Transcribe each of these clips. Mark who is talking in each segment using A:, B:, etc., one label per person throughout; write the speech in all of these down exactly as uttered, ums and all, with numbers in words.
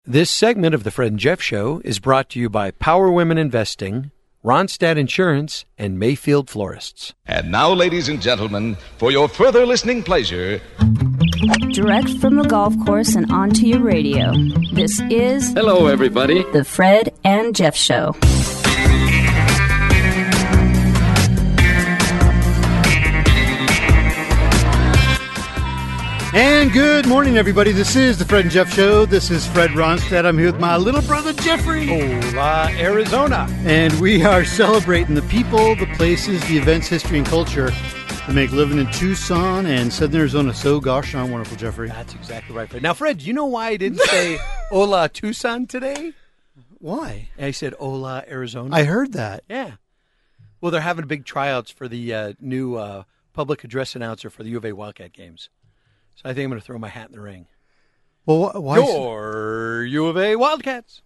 A: This segment of the Fred and Jeff Show is brought to you by Power Women Investing, Ronstadt Insurance, and Mayfield Florists.
B: And now, ladies and gentlemen, for your further listening pleasure,
C: direct from the golf course and onto your radio, this is...
D: Hello, everybody.
C: The Fred and Jeff Show.
E: And good morning, everybody. This is the Fred and Jeff Show. This is Fred Ronstadt. I'm here with my little brother, Jeffrey.
A: Hola, Arizona.
E: And we are celebrating the people, the places, the events, history, and culture that make living in Tucson and Southern Arizona so gosh darn wonderful, Jeffrey.
A: That's exactly right, Fred. Now, Fred, do you know why I didn't say Hola, Tucson today?
E: Why?
A: I said Hola, Arizona.
E: I heard that.
A: Yeah. Well, they're having big tryouts for the uh, new uh, public address announcer for the U of A Wildcat games. So I think I'm going to throw my hat in the ring.
E: Well, why?
A: Your U of A Wildcats.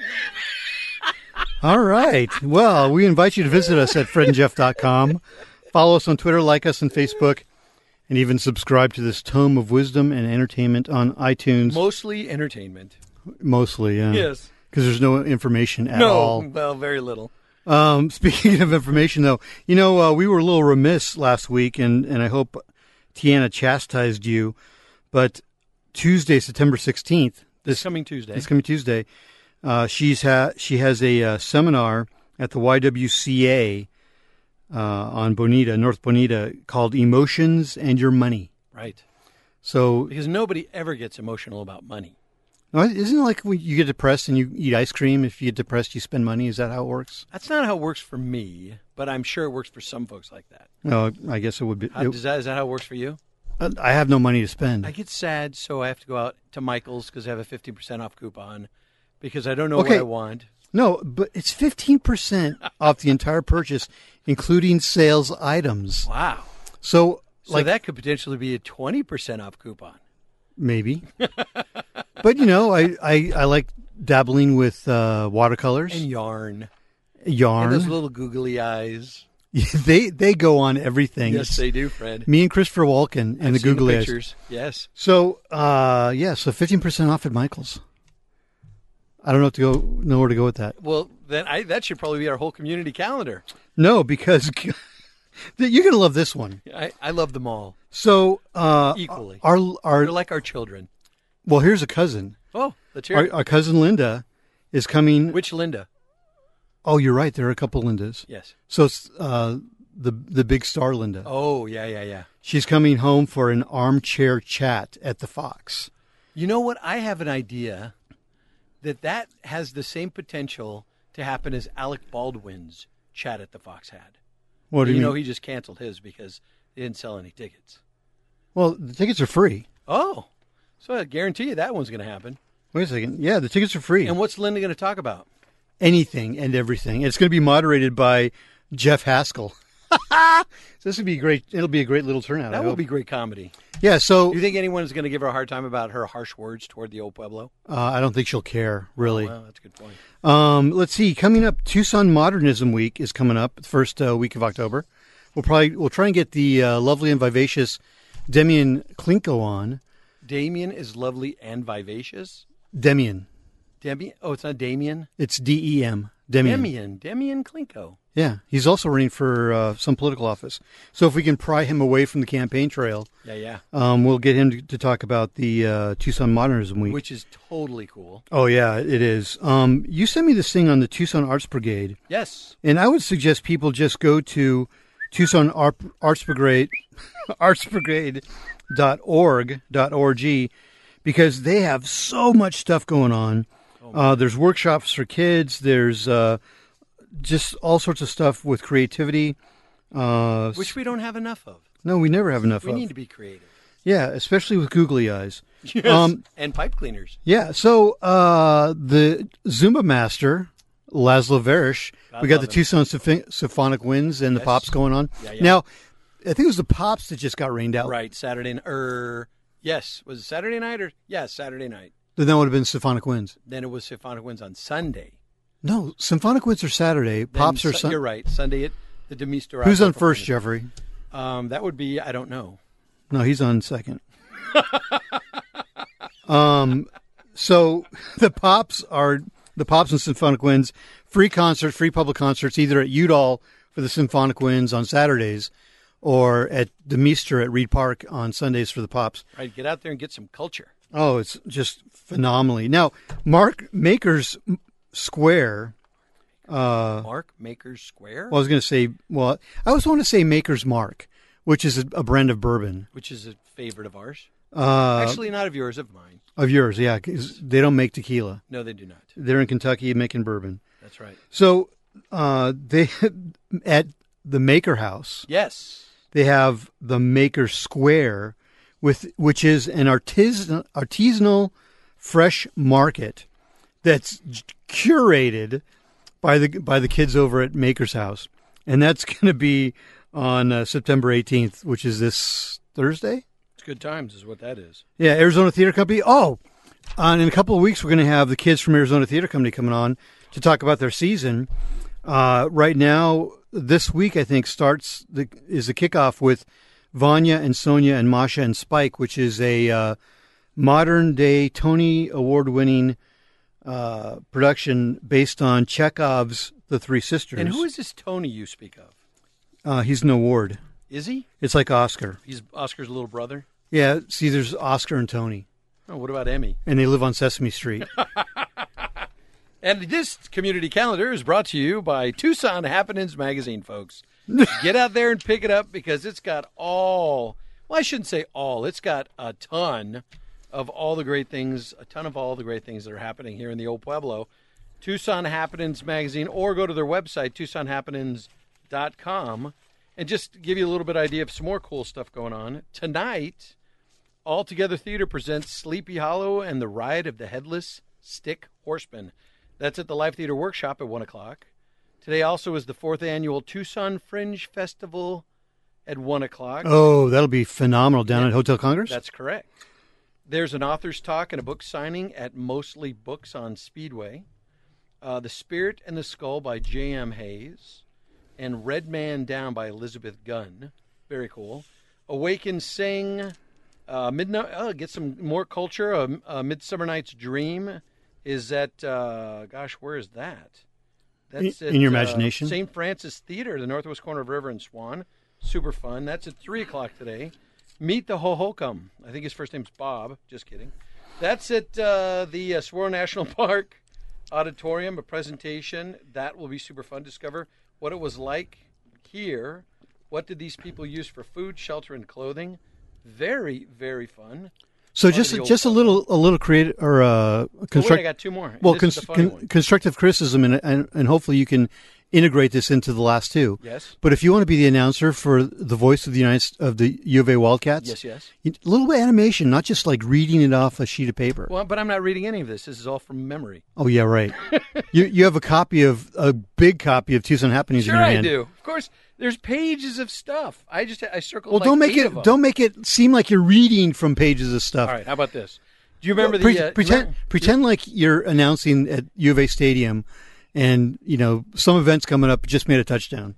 E: All right. Well, we invite you to visit us at fred and jeff dot com. Follow us on Twitter, like us on Facebook, and even subscribe to this tome of wisdom and entertainment on iTunes.
A: Mostly entertainment.
E: Mostly, yeah.
A: Yes.
E: Because there's no information at
A: no,
E: all.
A: No, well, very little.
E: Um, speaking of information, though, you know, uh, we were a little remiss last week, and, and I hope Tiana chastised you, but Tuesday, September sixteenth,
A: this, this coming Tuesday,
E: this coming Tuesday, uh, she's ha- she has a uh, seminar at the Y W C A uh, on Bonita, North Bonita, called Emotions and Your Money.
A: Right.
E: So
A: because nobody ever gets emotional about money.
E: No, isn't it like when you get depressed and you eat ice cream? If you get depressed, you spend money. Is that how it works?
A: That's not how it works for me, but I'm sure it works for some folks like that.
E: No, I guess it would be.
A: How,
E: it,
A: does that, is that how it works for you?
E: I have no money to spend.
A: I get sad, so I have to go out to Michael's because I have a fifteen percent off coupon because I don't know
E: okay.
A: what I want.
E: No, but it's fifteen percent off the entire purchase, including sales items.
A: Wow.
E: So,
A: so
E: like,
A: that could potentially be a twenty percent off coupon.
E: Maybe. But, you know, I, I, I like dabbling with uh, watercolors.
A: And yarn.
E: Yarn.
A: And those little googly eyes.
E: they they go on everything.
A: Yes, they do, Fred.
E: Me and Christopher Walken and
A: I've
E: the
A: seen
E: googly
A: the
E: eyes.
A: Pictures. Yes.
E: So, uh, yeah, so fifteen percent off at Michael's. I don't know, to go, know where to go with that.
A: Well, then I, that should probably be our whole community calendar.
E: No, because you're going to love this one.
A: I, I love them all.
E: So, uh,
A: equally.
E: Our, our,
A: They're like our children.
E: Well, here's a cousin.
A: Oh, let's hear
E: our,
A: it.
E: Our cousin Linda is coming.
A: Which Linda?
E: Oh, you're right. There are a couple Lindas.
A: Yes.
E: So it's uh, the the big star Linda.
A: Oh, yeah, yeah, yeah.
E: She's coming home for an armchair chat at the Fox.
A: You know what? I have an idea that that has the same potential to happen as Alec Baldwin's chat at the Fox had.
E: What do you,
A: you
E: mean?
A: know, he just canceled his because they didn't sell any tickets.
E: Well, the tickets are free.
A: Oh, so I guarantee you that one's going to happen.
E: Wait a second. Yeah, the tickets are free.
A: And what's Linda going to talk about?
E: Anything and everything. It's going to be moderated by Jeff Haskell. So this would be great. It'll be a great little turnout.
A: That
E: I
A: will
E: hope.
A: be great comedy.
E: Yeah. So,
A: do you think anyone is going to give her a hard time about her harsh words toward the old Pueblo?
E: Uh, I don't think she'll care, really.
A: Oh, well, that's a good point.
E: Um, let's see. Coming up, Tucson Modernism Week is coming up. The first uh, week of October. We'll probably we'll try and get the uh, lovely and vivacious Demian Klinko on.
A: Damien is lovely and vivacious.
E: Demian.
A: Demian. Oh, it's not Damien.
E: It's D E M. Demian.
A: Demian. Demian Klinko.
E: Yeah, he's also running for uh, some political office. So if we can pry him away from the campaign trail,
A: yeah, yeah,
E: um, we'll get him to, to talk about the uh, Tucson Modernism Week,
A: which is totally cool.
E: Oh yeah, it is. Um, you sent me this thing on the Tucson Arts Brigade.
A: Yes,
E: and I would suggest people just go to Tucson Art, Arts Brigade, Arts Brigade dot org dot org because they have so much stuff going on. Oh, uh, there's workshops for kids. There's uh, just all sorts of stuff with creativity. Uh,
A: Which we don't have enough of.
E: No, we never have enough
A: we
E: of.
A: We need to be creative.
E: Yeah, especially with googly eyes.
A: Yes,
E: um,
A: and pipe cleaners.
E: Yeah, so uh, the Zumba master, Laszlo Verish,
A: God
E: we got the
A: him.
E: Tucson Symph- Symphonic Winds and
A: yes.
E: the Pops going on.
A: Yeah, yeah.
E: Now, I think it was the Pops that just got rained out.
A: Right, Saturday er, yes, was it Saturday night or yes, Saturday night.
E: Then that would have been Symphonic Winds.
A: Then it was Symphonic Winds on Sunday.
E: No, Symphonic Winds are Saturday.
A: Then
E: Pops are
A: su-
E: Sunday.
A: You're right. Sunday at the Demis Dourado.
E: Who's on first, Jeffrey?
A: Um, that would be, I don't know.
E: No, he's on second. um, So the Pops are the Pops and Symphonic Winds, free concerts, free public concerts, either at Udall for the Symphonic Winds on Saturdays or at the Meester at Reed Park on Sundays for the Pops.
A: All right, get out there and get some culture.
E: Oh, it's just phenomenally. Now, Mark Maker's Square. Uh,
A: Mark Maker's Square?
E: Well, I was going to say, well, I always want to say Maker's Mark, which is a, a brand of bourbon.
A: Which is a favorite of ours.
E: Uh,
A: Actually, not of yours, of mine.
E: Of yours, yeah. 'Cause they don't make tequila.
A: No, they do not.
E: They're in Kentucky making bourbon.
A: That's right.
E: So uh, they at the Maker House.
A: Yes.
E: They have the Maker Square, with which is an artisan, artisanal fresh market that's curated by the by the kids over at Maker's House, and that's going to be on uh, September eighteenth, which is this Thursday.
A: It's good times, is what that is.
E: Yeah, Arizona Theater Company. Oh, uh, in a couple of weeks, we're going to have the kids from Arizona Theater Company coming on to talk about their season. Uh, right now, this week, I think, starts the is the kickoff with Vanya and Sonia and Masha and Spike, which is a uh, modern-day Tony Award-winning uh, production based on Chekhov's The Three Sisters.
A: And who is this Tony you speak of?
E: Uh, he's an award.
A: Is he?
E: It's like Oscar.
A: He's Oscar's little brother?
E: Yeah, see, there's Oscar and Tony.
A: Oh, what about Emmy?
E: And they live on Sesame Street.
A: And this community calendar is brought to you by Tucson Happenings Magazine, folks. Get out there and pick it up because it's got all, well, I shouldn't say all, it's got a ton of all the great things, a ton of all the great things that are happening here in the old Pueblo. Tucson Happenings Magazine, or go to their website, tucson happenings dot com, and just give you a little bit idea of some more cool stuff going on. Tonight, All Together Theater presents Sleepy Hollow and the Ride of the Headless Stick Horseman. That's at the Live Theater Workshop at one o'clock. Today also is the fourth annual Tucson Fringe Festival at one o'clock.
E: Oh, that'll be phenomenal down
A: Yeah,
E: at Hotel Congress?
A: That's correct. There's an author's talk and a book signing at Mostly Books on Speedway. Uh, the Spirit and the Skull by J M Hayes. And Red Man Down by Elizabeth Gunn. Very cool. Awaken Sing. Uh, midnight. Oh, get some more culture. A uh, uh, Midsummer Night's Dream is at, uh, gosh, where is that? That's
E: in,
A: at,
E: in your
A: uh,
E: imagination?
A: Saint Francis Theater, the northwest corner of River and Swan. Super fun. That's at three o'clock today. Meet the Hohokam. I think his first name's Bob. Just kidding. That's at uh, the uh, Saguaro National Park Auditorium, a presentation. That will be super fun. Discover what it was like here. What did these people use for food, shelter, and clothing? Very, very fun.
E: So
A: Part
E: just
A: of the
E: just a
A: old
E: little a little creative or uh,
A: Oh, wait,
E: construct.
A: I got two more.
E: well,
A: This
E: cons-
A: is the funny
E: con-
A: one.
E: constructive criticism, and, and and hopefully you can integrate this into the last two.
A: Yes.
E: But if you want to be the announcer for the voice of the United of the U of A Wildcats,
A: Yes, yes.
E: a little bit of animation, not just like reading it off a sheet of paper.
A: Well, but I'm not reading any of this. This is all from memory.
E: Oh yeah, right. you you have a copy of a big copy of Tucson Happenings
A: Sure,
E: in your
A: I
E: hand.
A: do. Of course, there's pages of stuff. I just I circled.
E: Well,
A: like
E: don't make
A: eight
E: it
A: of them.
E: don't make it seem like you're reading from pages of stuff.
A: All right, how about this? Do you remember
E: Pre-
A: the uh,
E: pretend
A: remember-
E: pretend like you're announcing at U of A Stadium, and you know some events coming up just made a touchdown.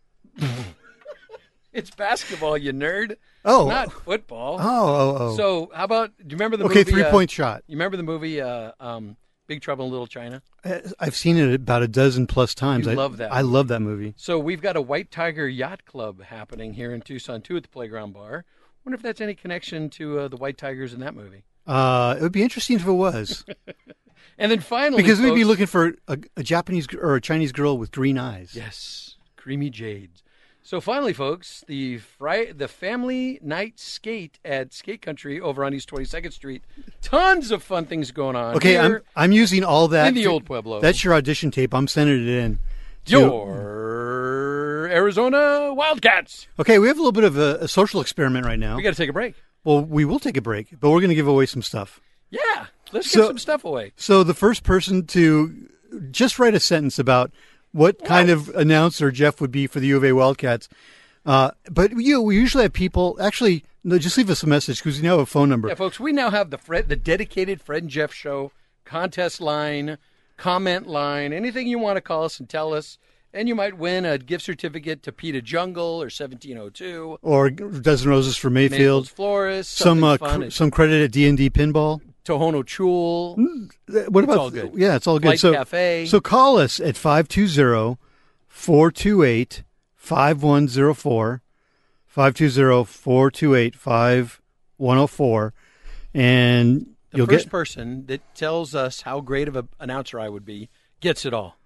A: It's basketball, you nerd.
E: Oh.
A: not football.
E: Oh, oh, oh.
A: So how about? Do you remember the
E: okay,
A: movie?
E: three
A: uh,
E: point shot.
A: You remember the movie uh, um, Big Trouble in Little China?
E: Uh, I've seen it about a dozen plus times.
A: You
E: I
A: love that
E: I
A: movie.
E: love that movie.
A: So we've got a White Tiger Yacht Club happening here in Tucson too at the Playground Bar. Wonder if that's any connection to uh, the White Tigers in that movie.
E: Uh, it would be interesting if it was,
A: And then finally,
E: because we'd be
A: folks-
E: looking for a, a Japanese gr- or a Chinese girl with green eyes.
A: Yes, creamy jades. So finally, folks, the Fri- the family night skate at Skate Country over on East twenty-second Street. Tons of fun things going on.
E: Okay,
A: here
E: I'm I'm using all that
A: in the
E: to-
A: old Pueblo.
E: That's your audition tape. I'm sending it in. to-
A: Your Arizona Wildcats.
E: Okay, we have a little bit of a, a social experiment right now.
A: We got to take a break.
E: Well, we will take a break, but we're going to give away some stuff.
A: Yeah, let's
E: So-
A: give some stuff away.
E: So the first person to just write a sentence about what kind of announcer Jeff would be for the U of A Wildcats. Uh, but you, we usually have people. Actually, no, just leave us a message because we now have a phone number.
A: Yeah, folks, we now have the Fred, the dedicated Fred and Jeff Show contest line, comment line, anything you want to call us and tell us. And you might win a gift certificate to Peta Jungle or seventeen oh two.
E: Or Dozen Roses for Mayfield.
A: Maples Florist.
E: Some
A: something
E: uh,
A: fun.
E: cr- some credit at D and D Pinball.
A: Tohono Chul.
E: What about?
A: all good.
E: Yeah, it's all good.
A: Flight
E: so,
A: Cafe.
E: so call us at five two zero, four two eight, five one zero four, five two zero, four two eight, five one zero four, and
A: The
E: you'll
A: first
E: get.
A: person that tells us how great of an announcer I would be gets it all.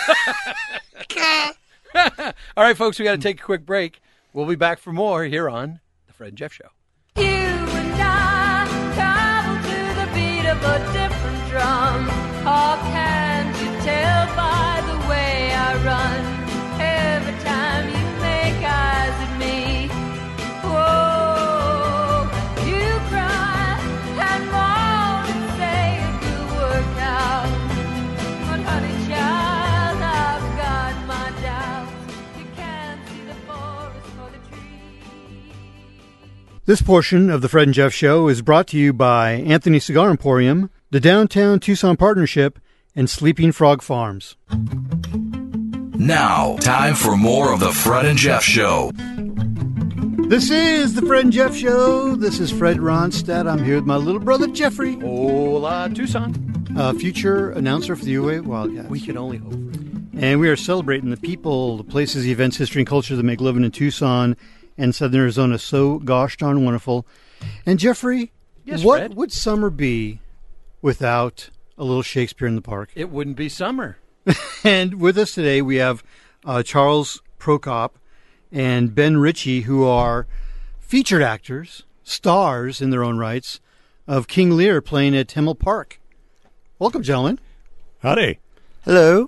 A: All right, folks, we got to take a quick break. We'll be back for more here on The Fred and Jeff Show.
D: You and I travel to the beat of a different drum. How can you tell by the way I run? Every time you make eyes at me, whoa, you cry and moan and say it will work out. But honey child, I've got my doubts. You can't see the forest for the trees.
E: This portion of the Fred and Jeff Show is brought to you by Anthony Cigar Emporium, the Downtown Tucson Partnership, and Sleeping Frog Farms.
F: Now, time for more of the Fred and Jeff Show.
E: This is the Fred and Jeff Show. This is Fred Ronstadt. I'm here with my little brother Jeffrey,
A: Hola, Tucson.
E: uh, future announcer for the U A Wildcats.
A: We can only hope.
E: And we are celebrating the people, the places, the events, history, and culture that make living in Tucson and Southern Arizona so gosh darn wonderful. And Jeffrey,
A: Yes,
E: what
A: Fred?
E: would summer be without a little Shakespeare in the Park?
A: It wouldn't be summer.
E: And with us today, we have uh, Charles Prokop and Ben Ritchie, who are featured actors, stars in their own rights, of King Lear playing at Himmel Park. Welcome, gentlemen.
G: Howdy.
E: Hello.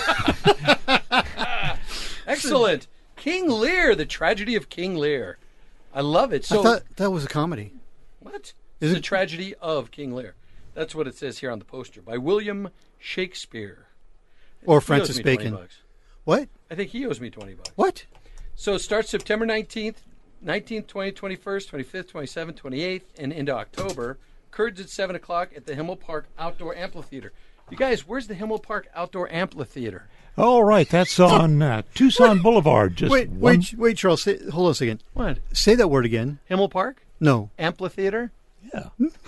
A: Excellent. King Lear, the tragedy of King Lear. I love it. So,
E: I thought that was a comedy.
A: what?
E: Is
A: It's the
E: it-
A: tragedy of King Lear. That's what it says here on the poster by William Shakespeare.
E: Or
A: He
E: Francis
A: owes me twenty
E: Bacon.
A: bucks.
E: What?
A: I think he owes me twenty bucks.
E: What?
A: So it starts September nineteenth, nineteenth, twentieth, twenty-first, twenty-fifth, twenty-seventh, twenty-eighth, and into October. Curds at seven o'clock at the Himmel Park Outdoor Amphitheater. You guys, where's the Himmel Park Outdoor Amphitheater?
G: All right, that's on uh, Tucson Boulevard. Just
E: Wait,
G: one.
E: wait, wait, Charles. Say, hold on a second.
A: What?
E: Say that word again.
A: Himmel Park?
E: No.
A: Amphitheater?
G: Yeah.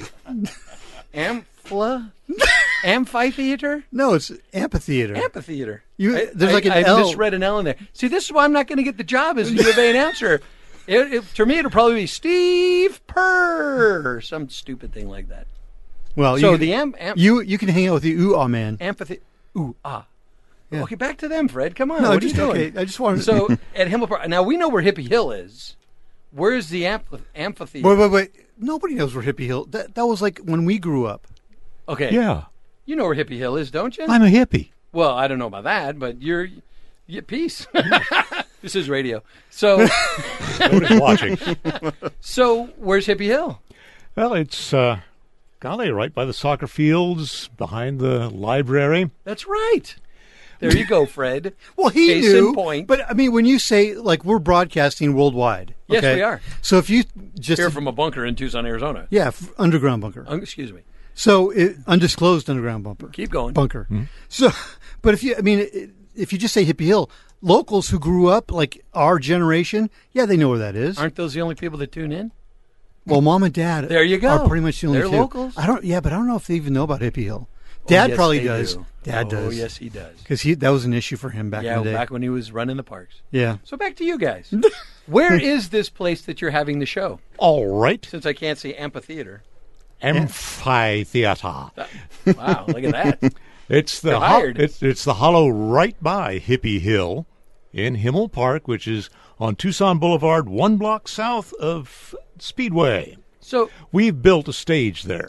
A: Amphla? Amphitheater?
E: No, it's amphitheater.
A: Amphitheater.
E: You-
A: I,
E: there's
A: I-
E: like an
A: I
E: L.
A: misread an L in there. See, this is why I'm not going to get the job as a U of A announcer. It, it, to me, it'll probably be Steve Purr, some stupid thing like that.
E: Well,
A: So
E: you,
A: the am, am,
E: you you can hang out with the ooh ah man.
A: amphitheater. Ooh, ah.
E: Yeah.
A: Okay, back to them, Fred. Come on.
E: No,
A: what
E: just
A: are you doing?
E: okay. I just wanted to.
A: So at Himmel Park. Now, we know where Hippie Hill is. Where's the amph- amphitheater?
E: Wait, wait, wait. Nobody knows where Hippie Hill. That that was like when we grew up.
A: Okay.
G: Yeah.
A: You know where Hippie Hill is, don't you?
G: I'm a hippie.
A: Well, I don't know about that, but you're, you peace. This is radio. So,
G: Nobody's watching.
A: so where's Hippie Hill?
G: Well, it's, uh, golly, right by the soccer fields, behind the library.
A: That's right. There you go, Fred.
E: Well, he
A: Case
E: knew.
A: in point.
E: But I mean, when you say like we're broadcasting worldwide,
A: Yes,
E: okay?
A: we are.
E: So if you just
A: Here from a bunker in Tucson, Arizona.
E: yeah, f- underground bunker.
A: Um, excuse me.
E: So it, undisclosed underground bunker.
A: Keep going.
E: bunker. So, but if you, I mean, it, if you just say Hippie Hill, locals who grew up like our generation, yeah, they know where that is.
A: Aren't those the only people that tune in?
E: Well, mom and dad,
A: There you go.
E: are pretty much the only
A: They're
E: two.
A: locals.
E: I don't, yeah, but I don't know if they even know about Hippie Hill. Dad
A: Oh, yes,
E: probably
A: they
E: does.
A: do.
E: Dad
A: oh,
E: does.
A: yes, he does.
E: because he that was an issue for him back
A: Yeah,
E: in the day.
A: back when he was running the parks.
E: Yeah.
A: So back to you guys. Where is this place that you're having the show?
G: All right.
A: Since I can't see amphitheater.
G: Amphitheater.
A: Wow, look at that.
G: It's the
A: They're
G: ho-
A: hired.
G: it's it's the hollow right by Hippie Hill in Himmel Park, which is on Tucson Boulevard, one block south of Speedway.
A: So
G: We've built a stage there.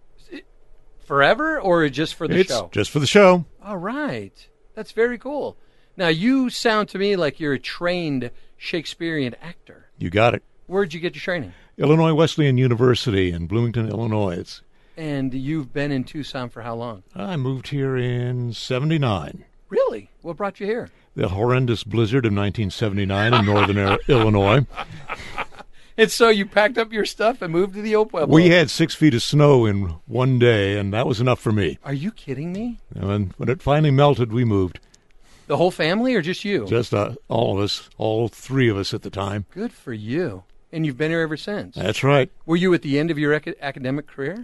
A: forever or just for the
G: it's
A: show?
G: just for the show.
A: All right. That's very cool. Now, you sound to me like you're a trained Shakespearean actor.
G: You got it.
A: Where'd you get your training?
G: Illinois Wesleyan University in Bloomington, Illinois. It's,
A: And you've been in Tucson for how long?
G: I moved here in seventy-nine.
A: Really? What brought you here?
G: The horrendous blizzard of nineteen seventy-nine in northern Ar- Illinois.
A: And so you packed up your stuff and moved to the Old Pueblo.
G: We had six feet of snow in one day, and that was enough for me.
A: Are you kidding me?
G: And when it finally melted, we moved.
A: The whole family or just you?
G: Just uh, all of us, all three of us at the time.
A: Good for you. And you've been here ever since.
G: That's right.
A: Were you at the end of your ac- academic career?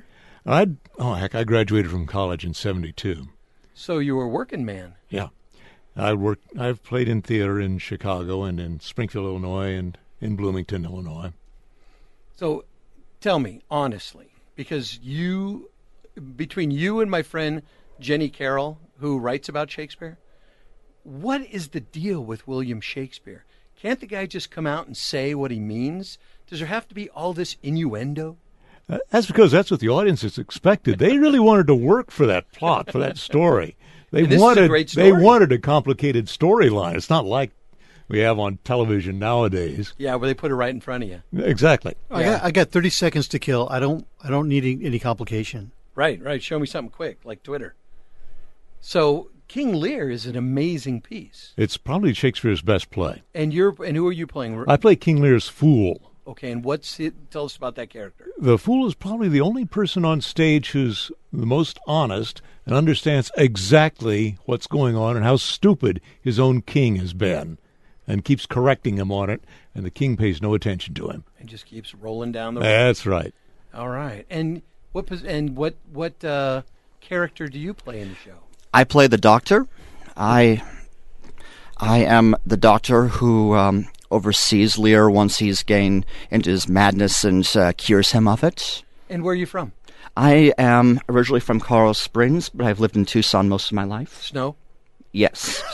G: I oh heck, I graduated from college in seventy-two.
A: So you were a working man.
G: Yeah, I worked. I've played in theater in Chicago and in Springfield, Illinois, and in Bloomington, Illinois.
A: So tell me honestly, because you, between you and my friend Jenny Carroll, who writes about Shakespeare, what is the deal with William Shakespeare? Can't the guy just come out and say what he means? Does there have to be all this innuendo?
G: Uh, that's because that's what the audience is expected. They really wanted to work for that plot, for that story. They
A: And this is a
G: wanted
A: great
G: they
A: story.
G: wanted a complicated storyline. It's not like we have on television nowadays.
A: Yeah, where they put it right in front of you.
G: Exactly.
E: I got I got thirty seconds to kill. I don't I don't need any, any complication.
A: Right, right. Show me something quick, like Twitter. So King Lear is an amazing piece.
G: It's probably Shakespeare's best play.
A: And you're and who are you playing?
G: I play King Lear's fool.
A: Okay, and what's it? Tell us about that character.
G: The fool is probably the only person on stage who's the most honest and understands exactly what's going on and how stupid his own king has been, and keeps correcting him on it, and the king pays no attention to him.
A: And just keeps rolling down the road.
G: That's right.
A: All right. And what pos- and what what uh, character do you play in the show?
H: I play the doctor. I I am the doctor who um, oversees Lear once he's gained into his madness and uh, cures him of it.
A: And where are you from?
H: I am originally from Colorado Springs, but I've lived in Tucson most of my life.
A: Snow?
H: Yes.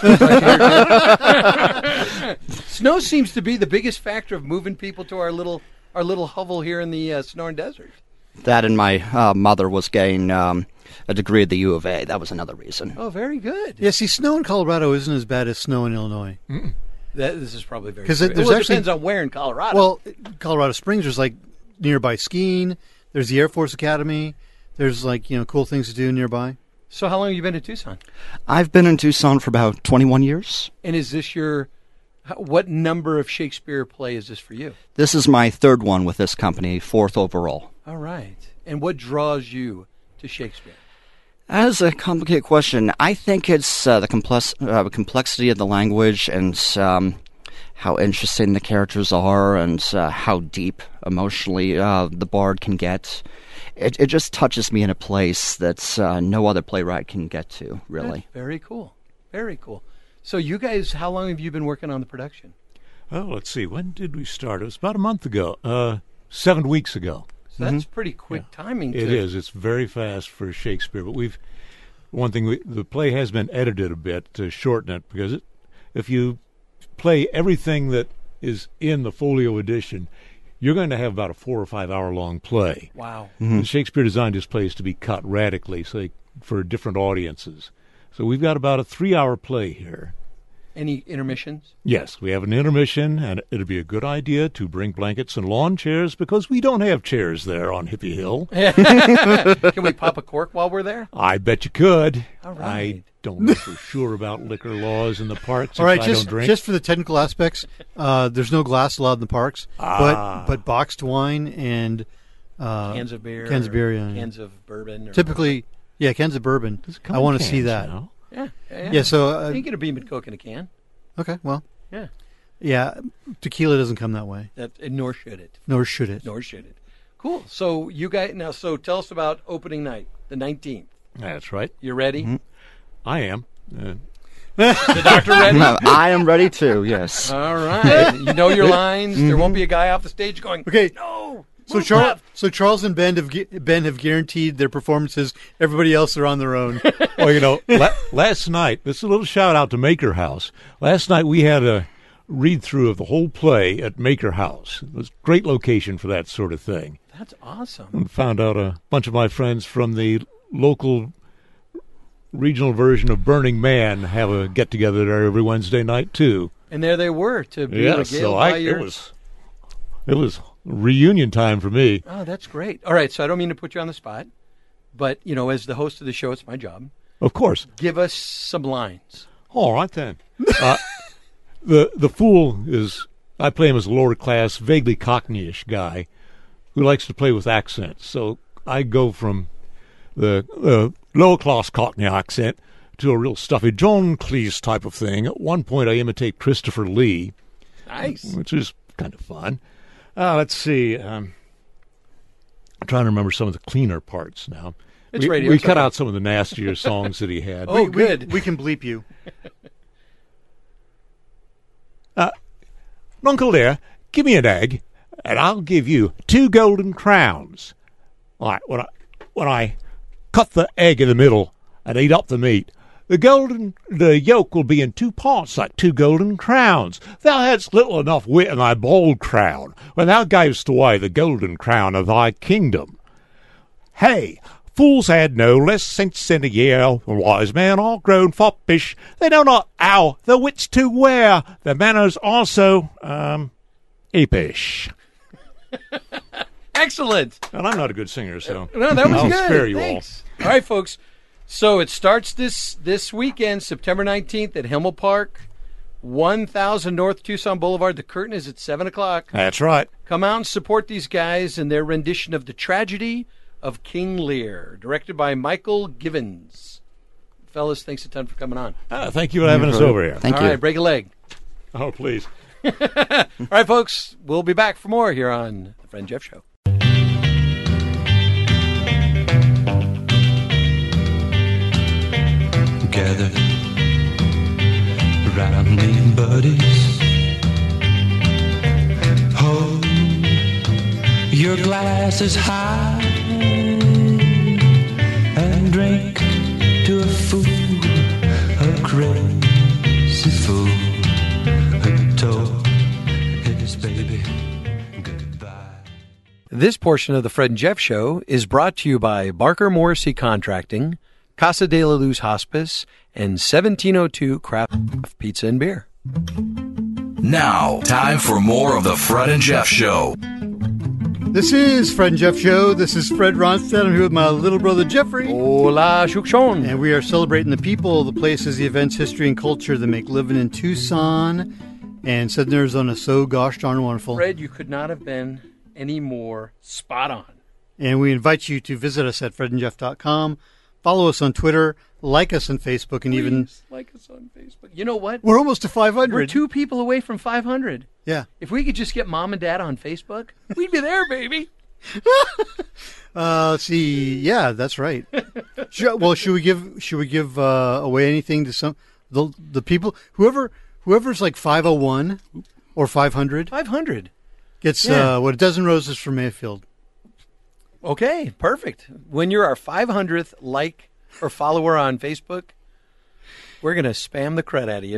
A: Snow seems to be the biggest factor of moving people to our little our little hovel here in the uh, Sonoran Desert.
H: That and my uh, mother was getting um, a degree at the U of A. That was another reason.
A: Oh, very good.
E: Yeah, see, snow in Colorado isn't as bad as snow in Illinois.
A: That, this is probably very
E: 'Cause
A: true.
E: it- there's
A: well, it
E: actually-
A: depends on where in Colorado.
E: Well, Colorado Springs, there's like nearby skiing. There's the Air Force Academy. There's like, you know, cool things to do nearby.
A: So how long have you been in Tucson?
H: I've been in Tucson for about twenty-one years.
A: And is this your, how- what number of Shakespeare play is this for you?
H: This is my third one with this company, fourth overall.
A: All right. And what draws you to Shakespeare?
H: That is a complicated question. I think it's uh, the complex, uh, complexity of the language and um, how interesting the characters are and uh, how deep emotionally uh, the bard can get. It, it just touches me in a place that uh, no other playwright can get to, really.
A: That's very cool. Very cool. So you guys, how long have you been working on the production?
G: Oh, let's see. When did we start? It was about a month ago. Uh, seven weeks ago.
A: So that's pretty quick timing.
G: It
A: to,
G: is. It's very fast for Shakespeare. But we've one thing. We, the play has been edited a bit to shorten it because it, if you play everything that is in the folio edition, you're going to have about a four or five hour long play.
A: Wow.
G: And Shakespeare designed his plays to be cut radically, so they, for different audiences. So we've got about a three hour play here.
A: Any intermissions?
G: Yes, we have an intermission, and it'd be a good idea to bring blankets and lawn chairs because we don't have chairs there on Hippie Hill.
A: Can we pop a cork while we're there?
G: I bet you could.
A: All right.
G: I don't know for sure about liquor laws in the parks.
E: All right,
G: I
E: just
G: don't drink.
E: just for the technical aspects, uh, there's no glass allowed in the parks,
G: Ah.
E: but but boxed wine and uh,
A: Cans of beer.
E: cans of beer, yeah,
A: or
E: yeah.
A: Cans of bourbon. Or
E: Typically, yeah, cans of bourbon.
G: Does it come
E: I
G: in
E: want to see
G: cans
E: that.
G: now?
A: Yeah. Yeah.
E: Yeah, so uh,
A: you can get a beam and coke in a can.
E: okay, well,
A: Yeah.
E: yeah, tequila doesn't come that way,
A: That, and nor should it.
E: nor should it.
A: Nor should it. Cool. So you guys now. So tell us about opening night, the nineteenth.
G: That's right.
A: You ready?
G: I am. Uh,
A: The doctor ready?
H: I am ready too, yes.
A: All right. You know your lines. There won't be a guy off the stage going,
E: Okay,
A: no.
E: so
A: move
E: Charles,
A: left."
E: so Charles and Ben have gu- Ben have guaranteed their performances. Everybody else are on their own.
G: well, you know, la- last night, this is a little shout out to Maker House. Last night we had a read through of the whole play at Maker House. It was a great location for that sort of thing.
A: That's awesome.
G: And found out a bunch of my friends from the local regional version of Burning Man have a get together there every Wednesday night too.
A: And there they were to be
G: Yeah,
A: regaled
G: so
A: by
G: I
A: your.
G: it was it was reunion time for me.
A: Oh, that's great. All right. So I don't mean to put you on the spot, but you know, as the host of the show, it's my job.
G: Of course.
A: Give us some lines.
G: All right then. uh, the the fool is I play him as a lower class, vaguely Cockneyish guy who likes to play with accents. So I go from the the lower class Cockney accent to a real stuffy John Cleese type of thing. At one point, I imitate Christopher Lee,
A: Nice.
G: which is kind of fun. Uh, let's see. Um, I'm trying to remember some of the cleaner parts now.
A: It's
G: we,
A: radio.
G: We
A: It's
G: cut
A: okay.
G: out some of the nastier songs that he had.
A: Oh,
E: We-
A: good.
E: We, we can bleep you.
G: Uncle Lear, give me an egg, and I'll give you two golden crowns. All right, when I, when I cut the egg in the middle and eat up the meat, the golden, the yolk will be in two parts like two golden crowns. Thou hadst little enough wit in thy bold crown, when thou gavest away the golden crown of thy kingdom. Hey, fools had no less sense in a year, and wise men are grown foppish. They know not how the wits to wear, their manners also, um, apish.
A: Excellent.
G: And I'm not a good singer, so
A: No, that was
G: I'll
A: good.
G: spare you
A: Thanks. all. All right, folks. So it starts this this weekend, September nineteenth at Himmel Park, one thousand North Tucson Boulevard. The curtain is at seven o'clock.
G: all. That's right.
A: Come out and support these guys in their rendition of The Tragedy of King Lear, directed by Michael Givens. Fellas, thanks a ton for coming on.
G: Uh, thank you for having us over here.
H: Thank
A: All
H: you.
A: right, break a leg.
G: Oh, please.
A: All right, folks, we'll be back for more here on The Fred and Jeff Show.
I: Gather round me, buddies. Hold your glasses high and drink to a fool, a crazy fool who told his baby goodbye.
A: This portion of the Fred and Jeff Show is brought to you by Barker Morrissey Contracting, Casa de la Luz Hospice, and seventeen oh two Craft Pizza and Beer.
F: Now, time for more of the Fred and Jeff Show.
E: This is Fred and Jeff Show. This is Fred Ronstadt. I'm here with my little brother Jeffrey.
A: Hola, Shukshon.
E: And we are celebrating the people, the places, the events, history, and culture that make living in Tucson and Southern Arizona so gosh darn wonderful.
A: Fred, you could not have been any more spot on.
E: And we invite you to visit us at fred and jeff dot com. Follow us on Twitter, like us on Facebook, and even
A: Please like us on Facebook. You know what?
E: we're almost to five
A: We're
E: hundred.
A: two people away from five hundred.
E: Yeah.
A: If we could just get mom and dad on Facebook, we'd be there, baby.
E: Uh, let's see. Yeah, that's right. Should, well, should we give should we give uh, away anything to some the the people whoever whoever's like five oh one or five hundred
A: five hundred.
E: gets
A: Yeah.
E: uh, what a dozen roses from Mayfield.
A: Okay, perfect. When you're our five hundredth like or follower on Facebook, we're going to spam the crud out of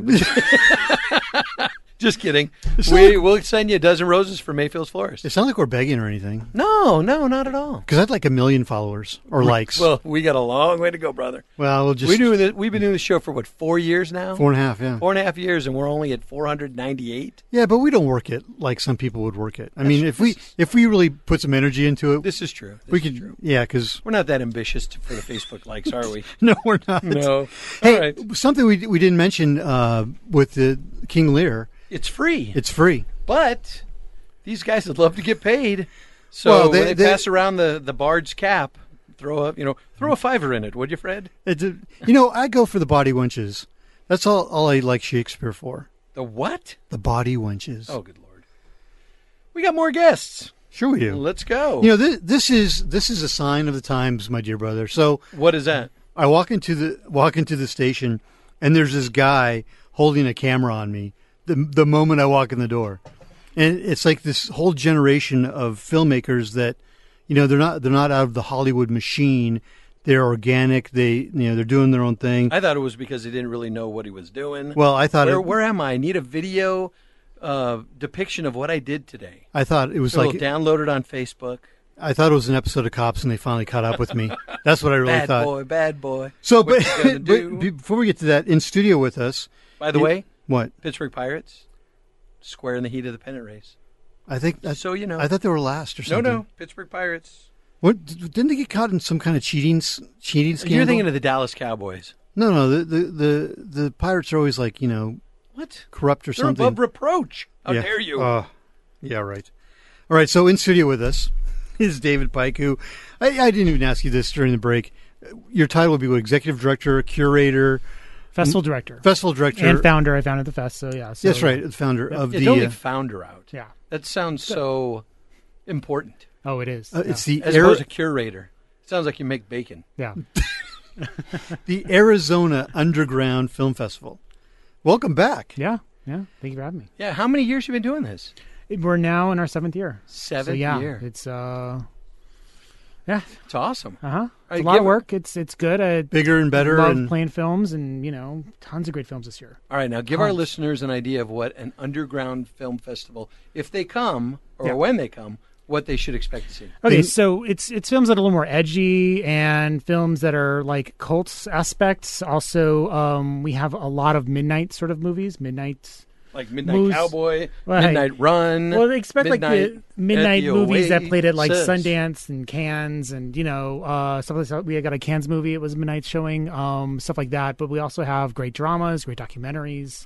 A: you. Just kidding. We, we'll send you a dozen roses from Mayfield's Florist.
E: It sounds like we're begging or anything.
A: No, no, not at all.
E: Because I'd like a million followers or likes.
A: Well, we got a long way to go, brother.
E: Well, we'll just
A: we do this, we've been doing the show for, what, four years now?
E: four and a half. Yeah.
A: Four and a half years, and we're only at four hundred ninety-eight.
E: Yeah, but we don't work it like some people would work it. I mean, if we if we really put some energy into it,
A: This is true. This
E: we
A: is
E: could.
A: true.
E: Yeah, because
A: We're not that ambitious to, for the Facebook likes, are we?
E: no, we're not.
A: No.
E: Hey,
A: All right.
E: something we we didn't mention uh, with the King Lear.
A: It's free.
E: It's free.
A: But these guys would love to get paid. So
E: Well, they-
A: when they,
E: they-
A: pass around the, the Bard's cap, throw up, you know, throw a fiver in it, would you, Fred?
E: It's a, you know, I go for the body wenches. That's all. All I like Shakespeare for.
A: The what?
E: The body wenches.
A: Oh, good Lord. We got more guests.
E: Sure we do.
A: Let's go.
E: You know, this, this is this is a sign of the times, my dear brother. So
A: What is that?
E: I walk into the walk into the station, and there's this guy holding a camera on me. The the moment I walk in the door, and it's like this whole generation of filmmakers that, you know, they're not they're not out of the Hollywood machine. They're organic. They you know they're doing their own thing.
A: I thought it was because he didn't really know what he was doing.
E: Well, I thought
A: where,
E: it,
A: where am I? I need a video uh, depiction of what I did today.
E: I thought it was
A: So
E: like
A: we'll download it on Facebook.
E: I thought it was an episode of Cops, and they finally caught up with me. That's what I really
A: Bad
E: thought.
A: boy, bad boy.
E: So,
A: What
E: but,
A: you gonna do?
E: but before we get to that, in studio with us,
A: By the
E: you-
A: way,
E: what
A: Pittsburgh Pirates, square in the heat of the pennant race.
E: I think, I,
A: So you know.
E: I thought they were last or
A: No,
E: something.
A: no, Pittsburgh Pirates.
E: What didn't they get caught in some kind of cheating s- cheating scandal?
A: You're thinking of the Dallas Cowboys.
E: no, no. The, the the the Pirates are always like you know
A: What?
E: corrupt or
A: They're
E: something.
A: above reproach. How
E: yeah.
A: dare you?
E: Uh, yeah, right. All right. So in studio with us is David Pike, who I, I didn't even ask you this during the break. Your title would be what? Executive director, curator,
J: Festival director.
E: festival director,
J: And founder. I founded the fest, so yeah. So,
E: Yes, right. The founder of
A: yeah,
E: the.
A: don't
E: uh,
A: leave founder out.
J: Yeah.
A: That sounds so important.
J: Oh, it is.
E: Uh,
J: yeah.
E: It's the
A: As
E: Ari-
A: opposed to curator. Sounds like you make bacon.
J: yeah.
E: the Arizona Underground Film Festival. Welcome back.
J: Yeah. Yeah. Thank you for having me.
A: Yeah, how many years you been doing this?
J: It- We're now in our seventh year.
A: Seventh
J: so, yeah,
A: year.
J: It's uh, yeah.
A: It's awesome.
J: Uh huh.
A: All
J: It's
A: right,
J: a lot
A: give-
J: of work. It's it's good. I
E: Bigger and better.
J: love
E: and
J: playing films, and you know, tons of great films this year.
A: All right, now give our
J: Tons.
A: listeners an idea of what an underground film festival, if they come or
J: Yeah.
A: when they come, what they should expect to see.
J: Okay,
E: They-
J: so it's it's films that are a little more edgy and films that are like cult aspects. Also, um, we have a lot of midnight sort of movies. Midnight.
A: Like Midnight
J: Moose-
A: Cowboy,
J: Right.
A: Midnight Run.
J: Well, they expect like the midnight
A: at the
J: movies that played at like
A: Oasis.
J: Sundance and Cannes, and you know, uh, stuff like that. We got a Cannes movie; it was a midnight showing, um, stuff like that. But we also have great dramas, great documentaries,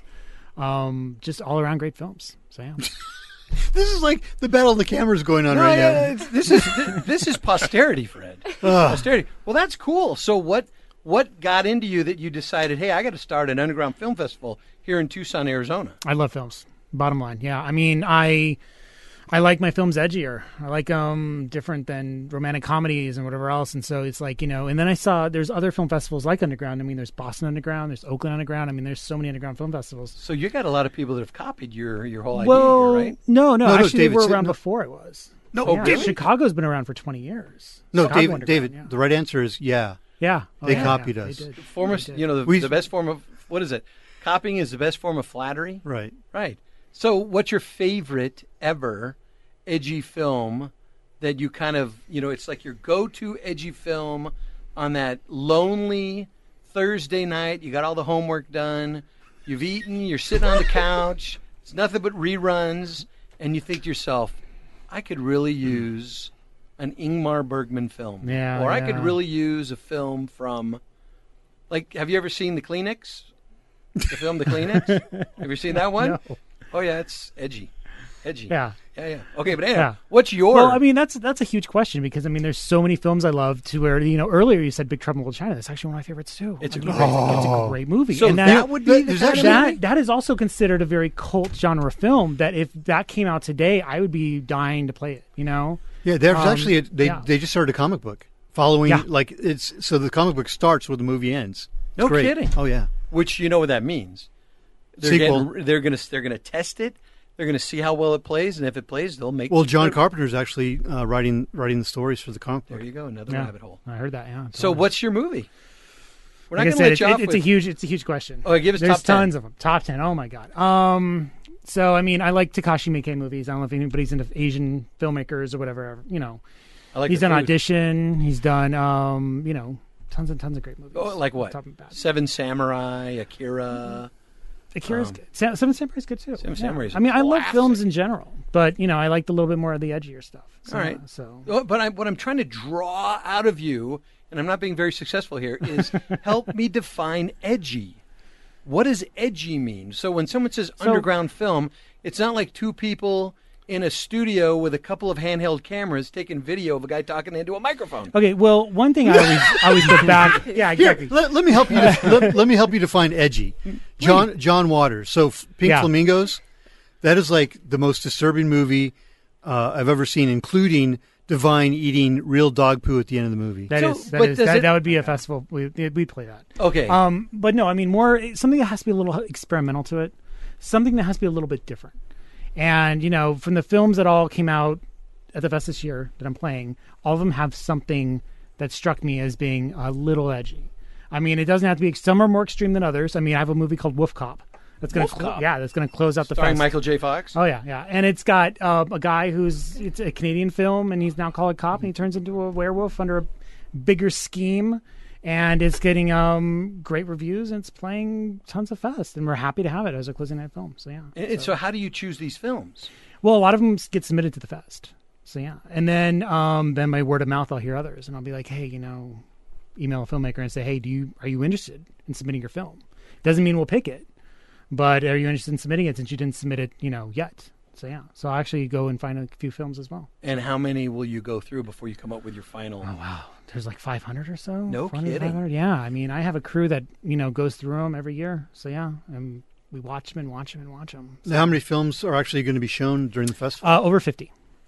J: um, just all around great films. So yeah.
E: This is like the battle of the cameras going on
A: No,
E: right
A: yeah,
E: now.
A: it's- this is this, this is posterity, Fred. Posterity. Well, that's cool. So what what got into you that you decided, hey, I got to start an underground film festival here in Tucson, Arizona?
J: I love films. Bottom line, yeah. I mean, I I like my films edgier. I like um different than romantic comedies and whatever else. And so it's like, you know. And then I saw there's other film festivals like Underground. I mean, there's Boston Underground, there's Oakland Underground. I mean, there's so many underground film festivals.
A: So you got a lot of people that have copied your your whole idea
J: Well,
A: here, right?
J: no, no,
E: No, no,
J: actually,
E: David,
J: they were
E: sit-
J: around
E: no.
J: before it was.
E: No,
A: Oh,
J: Yeah,
A: really?
J: Chicago's been around for twenty years.
E: No,
J: Chicago
E: David,
J: Underground,
E: David,
J: yeah.
E: the right answer is yeah.
J: Yeah, Oh,
E: They
J: yeah,
E: copied
J: yeah,
E: us.
J: They did.
A: Form of,
J: They did.
A: you know, the,
E: We-
A: the best form of what is it? Copying is the best form of flattery.
E: Right.
A: Right. So, what's your favorite ever edgy film that you kind of, you know, it's like your go-to edgy film on that lonely Thursday night? You got all the homework done, you've eaten, you're sitting on the couch, it's nothing but reruns, and you think to yourself, I could really use an Ingmar Bergman film.
J: Yeah,
A: Or I could
J: yeah.
A: really use a film from, like, have you ever seen The Kleenex? The film The Kleenex? Have you seen that one?
J: No.
A: Oh yeah, it's edgy, edgy.
J: Yeah.
A: yeah, yeah. Okay, but anyway,
J: Yeah.
A: what's your?
J: Well, I mean, that's that's a huge question because I mean, there's so many films I love. To where you know, earlier you said Big Trouble in Little China. That's actually one of my favorites too.
A: It's a
J: I mean,
A: great-
J: it's a great movie.
A: So
J: and
A: that would be the
E: there's
A: kind of
E: actually-
A: movie?
J: that that is also considered a very cult genre film. That if that came out today, I would be dying to play it. You know.
E: Yeah, there's
J: Um,
E: actually a, they
J: yeah.
E: they just started a comic book following
J: Yeah.
E: like it's so the comic book starts where the movie ends. It's
A: No
E: great.
A: kidding.
E: Oh yeah.
A: Which you know what that means? They're
E: Sequel.
A: getting, they're gonna they're gonna test it. They're gonna see how well it plays, and if it plays, they'll make.
E: Well, John
A: they're-
E: Carpenter's actually uh, writing writing the stories for the comic book.
A: There you go, another
J: Yeah.
A: rabbit hole.
J: I heard that. Yeah.
A: So,
J: totally.
A: what's your movie? We're
J: Like I
A: not gonna
J: said,
A: let
J: it's,
A: you off
J: it- it's
A: with.
J: a huge, it's a huge question.
A: Oh, give us
J: There's
A: top ten.
J: tons of them. Top ten. Oh my god. Um. So I mean, I like Takashi Miike movies. I don't know if anybody's into Asian filmmakers or whatever. You know,
A: I like
J: he's
A: the
J: done
A: food.
J: Audition. He's done, um, you know, tons and tons of great movies.
A: Oh, like what?
J: Top and bottom.
A: Seven Samurai, Akira.
J: Akira's
A: um,
J: good. Sa- Seven Samurai's good too.
A: Seven
J: Yeah.
A: Samurai's
J: I mean, I love
A: classic.
J: films in general, but you know, I liked a little bit more of the edgier stuff. So,
A: All right.
J: So
A: Oh, But I, what I'm trying to draw out of you, and I'm not being very successful here, is help me define edgy. What does edgy mean? So when someone says
J: So-
A: underground film, it's not like two people in a studio with a couple of handheld cameras taking video of a guy talking into a microphone.
J: okay. Well, one thing I always I always look back. Yeah,
E: Here,
J: exactly.
E: let, let me help you. def- let, let me help you define edgy. John John Waters. So f- Pink
J: Yeah.
E: Flamingos. That is like the most disturbing movie uh, I've ever seen, including Divine eating real dog poo at the end of the movie.
J: That
A: So,
J: is that
A: but
J: is
A: does
J: that,
A: it-
J: that would be a festival. We we play that.
A: Okay.
J: Um, but no, I mean more something that has to be a little experimental to it, something that has to be a little bit different. And you know, from the films that all came out at the fest this year that I'm playing, all of them have something that struck me as being a little edgy. I mean, it doesn't have to be. Some are more extreme than others. I mean, I have a movie called Wolf Cop. That's gonna
A: Wolf
J: clo-
A: Cop?
J: yeah, that's gonna close out the
A: Starring
J: fest.
A: Michael J. Fox.
J: Oh yeah, yeah, and it's got uh, a guy who's it's a Canadian film, and he's now called a cop, and he turns into a werewolf under a bigger scheme, and it's getting um, great reviews, and it's playing tons of fest, and we're happy to have it as a closing night film. So yeah.
A: And, and so how do you choose these films?
J: Well, a lot of them get submitted to the fest. So yeah, and then um, then by word of mouth, I'll hear others, and I'll be like, hey, you know, email a filmmaker and say, hey, do you are you interested in submitting your film? Doesn't mean we'll pick it. But are you interested in submitting it since you didn't submit it, you know, yet? So yeah, so I'll actually go and find a few films as well.
A: And how many will you go through before you come up with your final?
J: Oh wow, there's like five hundred or so.
A: No
J: four hundred,
A: kidding.
J: five hundred. Yeah, I mean, I have a crew that you know goes through them every year. So yeah, and we watch them and watch them and watch them.
E: Now, how many films are actually going to be shown during the festival?
J: Uh, over fifty.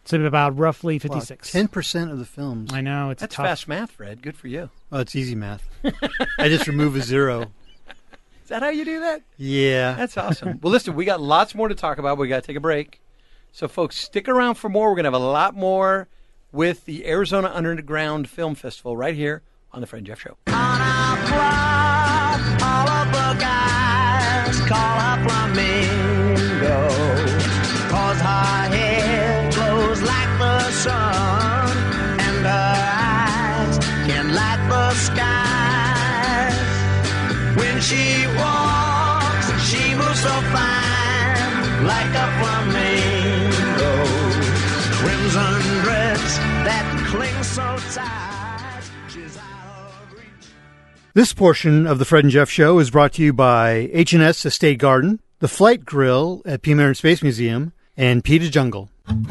J: So about roughly fifty-six.
E: Ten percent of the films.
J: I know it's
A: That's
J: tough.
A: fast math, Fred. Good for you.
E: Oh, it's easy math. I just remove a zero.
A: Is that how you do that?
E: Yeah.
A: That's awesome. Well, listen, we got lots more to talk about. We got to take a break. So, folks, stick around for more. We're going to have a lot more with the Arizona Underground Film Festival right here on the Fred and Jeff Show.
I: On our club, all of the guys call her Flamingo, 'cause her hair glows like the sun, and her eyes can light the skies. When she walks, she moves so fine, like a flamingo. Crimson dress that clings so tight, she's out of reach.
E: This portion of the Fred and Jeff Show is brought to you by H and S Estate Garden, the Flight Grill at Peter Marin Space Museum, and Peta Jungle.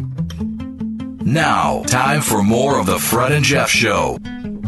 F: Now, time for more of the Fred and Jeff Show.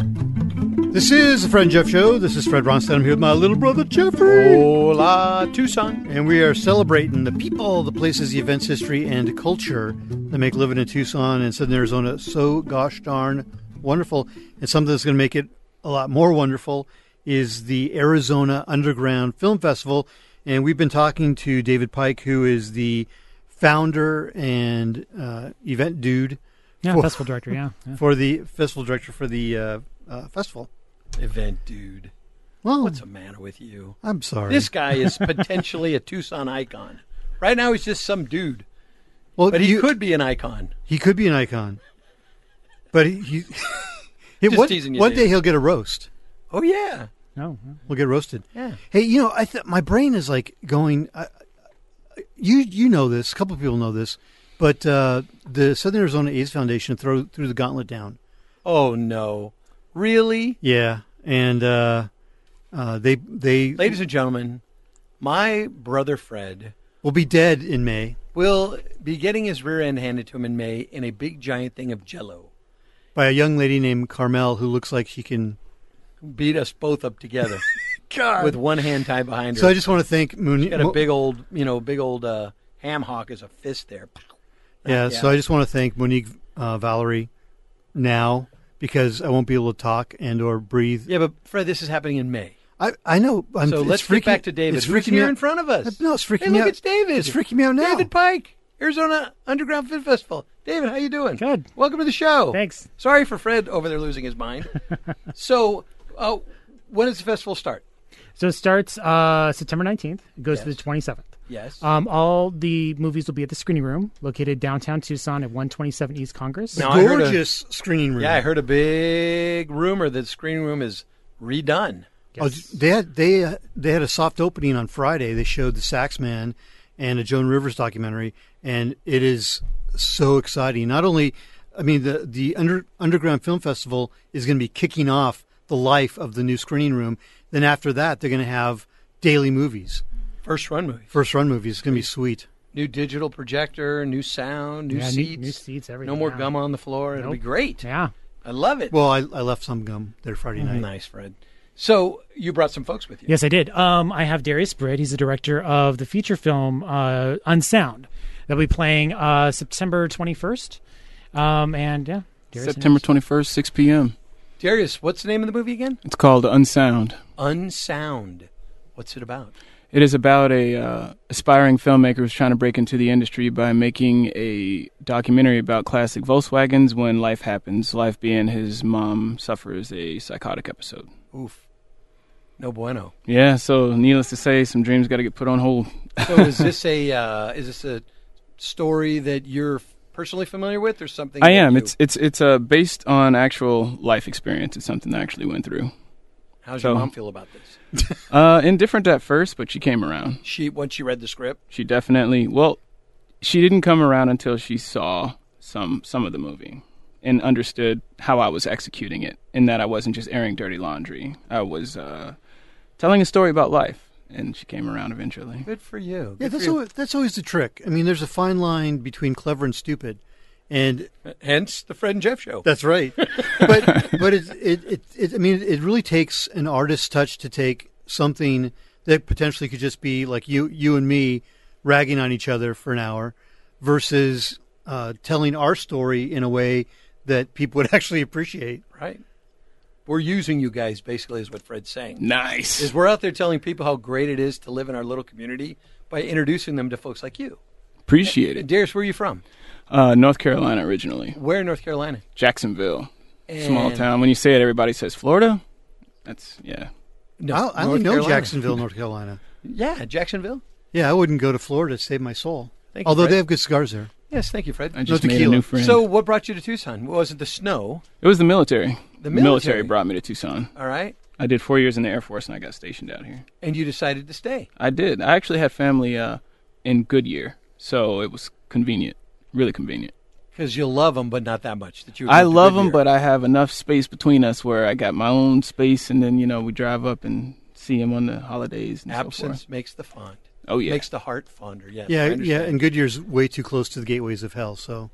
E: This is the Fred and Jeff Show. This is Fred Ronstadt. I'm here with my little brother Jeffrey.
A: Hola, Tucson.
E: And we are celebrating the people, the places, the events, history, and culture that make living in Tucson and Southern Arizona so gosh darn wonderful. And something that's going to make it a lot more wonderful is the Arizona Underground Film Festival. And we've been talking to David Pike, who is the founder and uh, event dude.
J: Yeah,
E: for,
J: festival director, yeah. yeah.
E: For the festival director for the uh, uh, festival.
A: Event dude.
E: Well,
A: what's the matter with you?
E: I'm sorry.
A: This guy is potentially a Tucson icon. Right now, he's just some dude.
E: Well,
A: but he
E: you,
A: could be an icon.
E: He could be an icon. But he, he, he
A: Just
E: one,
A: teasing you,
E: one
A: Dave.
E: day he'll get a roast.
A: Oh yeah.
J: No,
E: we'll get roasted.
A: Yeah.
E: Hey, you know, I th- my brain is like going. Uh, you you know this. A couple of people know this, but uh, the Southern Arizona AIDS Foundation throw threw the gauntlet down.
A: Oh no. Really?
E: Yeah, and uh, uh, they they
A: Ladies and gentlemen, my brother Fred
E: will be dead in May.
A: Will be getting his rear end handed to him in May in a big giant thing of Jell-O
E: by a young lady named Carmel who looks like she can
A: beat us both up together.
E: God.
A: With one hand tied behind her.
E: So I just want to thank Moon.
A: She's got a big old, you know, big old uh, ham hock as a fist there.
E: Yeah,
A: yeah.
E: So I just want to thank Monique uh, Valerie now, because I won't be able to talk and or breathe.
A: Yeah, but Fred, this is happening in May.
E: I I know. I'm,
A: so let's freaking, get back to David.
E: It's
A: Who's
E: freaking
A: here
E: me out.
A: in front of us?
E: No, it's freaking
A: hey,
E: me
A: look,
E: out.
A: It's David.
E: It's freaking me out now.
A: David Pike, Arizona Underground Film Festival. David, how you doing?
J: Good.
A: Welcome to the show.
J: Thanks.
A: Sorry for Fred over there losing his mind. So, uh, when does the festival start?
J: So it starts uh, September nineteenth. It goes
A: Yes.
J: to the twenty-seventh.
A: Yes.
J: Um, all the movies will be at the Screening Room, located downtown Tucson at one twenty-seven East Congress.
A: Now, I heard a-
E: Gorgeous screening room.
A: Yeah, I heard a big rumor that the screening room is redone.
E: Oh, they had they uh, they had a soft opening on Friday. They showed the Saxman and a Joan Rivers documentary, and it is so exciting. Not only, I mean, the the under, Underground Film Festival is going to be kicking off the life of the new screening room. Then after that, they're going to have daily movies,
A: First run movie.
E: first run movies. It's going to be sweet.
A: New digital projector, new sound, new
J: Yeah, new-
A: seats.
J: new seats, everything,
A: No more
J: yeah.
A: gum on the floor. It'll be
J: Nope.
A: great.
J: Yeah.
A: I love it.
E: Well, I, I left some gum there Friday night.
A: Nice, Fred. So you brought some folks with you.
J: Yes, I did. Um, I have Darius Britt. He's the director of the feature film uh, Unsound. That'll be playing uh, September twenty-first. Um, and yeah, Darius
K: September twenty-first, six p.m.
A: Darius, what's the name of the movie again?
K: It's called Unsound.
A: Unsound. What's it about?
K: It is about a uh, aspiring filmmaker who's trying to break into the industry by making a documentary about classic Volkswagens when life happens. Life being his mom suffers a psychotic episode.
A: Oof. No bueno.
K: Yeah, so needless to say, some dreams got to get put on hold.
A: So is this a uh, is this a story that you're personally familiar with, or something?
K: I
A: that
K: am.
A: you-
K: It's it's it's uh, based on actual life experience. It's something I actually went through.
A: How's
K: So-
A: your mom feel about this?
K: Uh, indifferent at first, but she came around.
A: She once she read the script.
K: She definitely. Well, she didn't come around until she saw some some of the movie and understood how I was executing it, in that I wasn't just airing dirty laundry. I was uh, telling a story about life, and she came around eventually.
A: Good for you.
E: Yeah,
A: Good
E: that's
A: for you.
E: always, that's always the trick. I mean, there's a fine line between clever and stupid, and
A: Hence the Fred and Jeff show.
E: that's right. but but it, it it it I mean, it really takes an artist's touch to take something that potentially could just be like you you and me ragging on each other for an hour, versus uh, telling our story in a way that people would actually appreciate.
A: Right. We're using you guys, basically, is what Fred's saying.
K: Nice.
A: Is we're out there telling people how great it is to live in our little community by introducing them to folks like you.
K: Appreciate it.
A: Darius, where are you from?
K: Uh, North Carolina originally.
A: Where in North Carolina?
K: Jacksonville.
A: And-
K: Small town. When you say it, everybody says Florida. That's, yeah.
A: No,
E: I, I only
A: North
E: know
A: Carolina.
E: Jacksonville, North Carolina.
A: Yeah, Jacksonville.
E: Yeah, I wouldn't go to Florida to save my soul.
A: Thank you,
E: Although
A: Fred.
E: they have good cigars there.
A: Yes, thank you, Fred.
K: I just
E: No
K: made a
E: tequila.
K: new friend.
A: So what brought you to Tucson? Was it the snow?
K: It was the military.
A: The military.
K: brought me to Tucson.
A: All right.
K: I did four years in the Air Force, and I got stationed out here.
A: And you decided to stay.
K: I did. I actually had family uh, in Goodyear, so it was convenient, really convenient.
A: Because you love them, but not that much. That you. would
K: I
A: move to
K: love them,
A: Goodyear.
K: but I have enough space between us where I got my own space, and then, you know, we drive up and see them on the holidays and so
A: Absence
K: forth.
A: makes the fond.
K: Oh, yeah.
A: Makes the heart fonder, yes. I
E: Yeah, yeah,
A: understand.
E: and Goodyear's way too close to the gateways of hell, so.